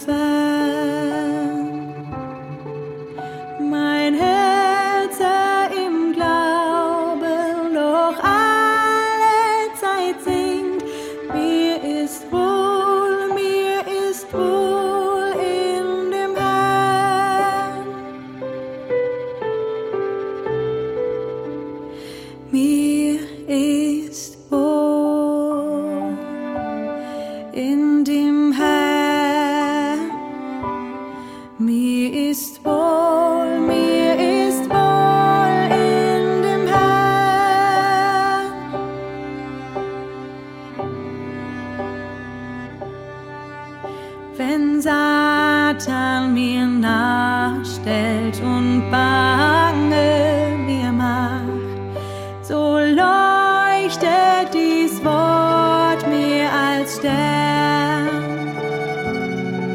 Mein Herz im Glauben noch alle Zeit singt, mir ist wohl in dem Herrn. Mir ist wohl in dem Herrn. Mir ist wohl in dem Herrn. Wenn Satan mir nachstellt und bange mir macht, so leuchtet dies Wort mir als Stern.